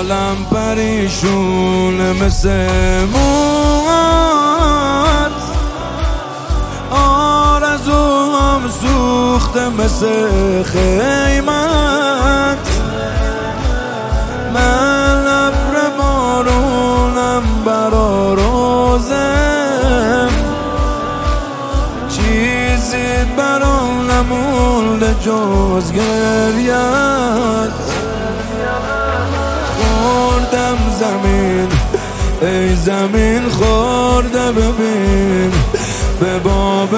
حالم پریشونه مثل موت، آرزوام سوخته مثل خیمت. من ابر بارونم برا روزم، چیزی برام نمونده جز گریت. خوردم زمین ای زمین خورده ببین، به باب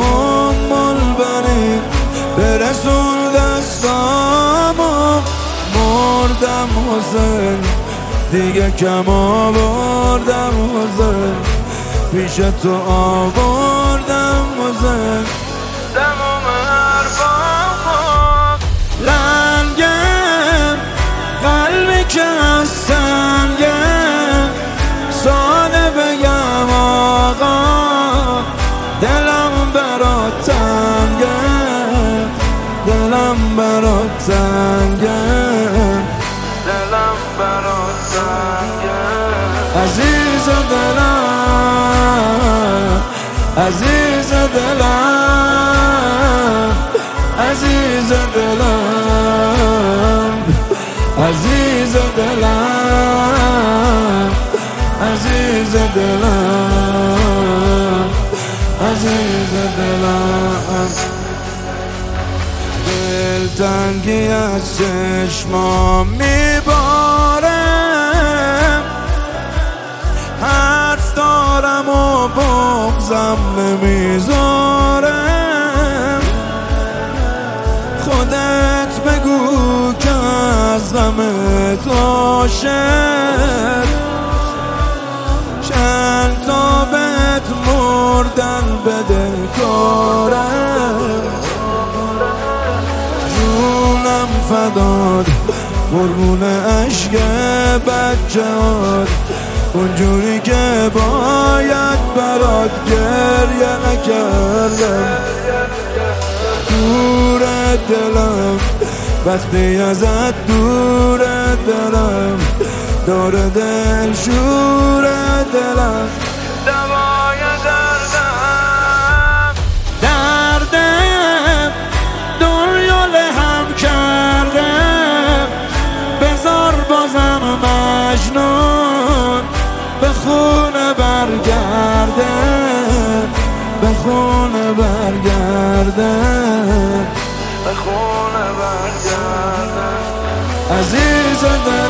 البنین برسون دستامو. مردم حسین دیگه کم آوردم حسین، پیش تو آوردم حسین. تمام حرفامو لنگم، قلبی که از سنگم، ساده بگم آقا دلم برات تنگه، دلم برات تنگه، دلم برات تنگه. عزیز دلم، عزیز دلم، عزیز دلم، عزیز دلم، عزیز دلم، عزیز دلم. دلتنگی از چشمام میباره، حرف دارم و بغضم نمیذاره. خودت بگو که از غمت عاشق، چند تا بهت مردن بده کارم. جونم فداد قربون عشق بچه‌هات، اونجوری که باید برات گریه نکردم. دور دلم وقتی ازت دور دلم، دور دل شور دلم. دوای دردم، دردم دنیا لهم کردم. بذار بازم مجنون به خونه برگردم، به خونه برگردم، به خونه برگردم. عزیز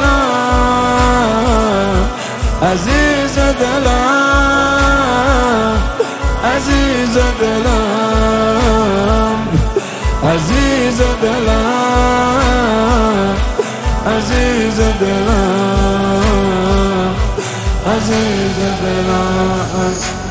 دلم، عزیز دلم، عزیز دلم، عزیز دلم، عزیز دلم، عزیز دلم.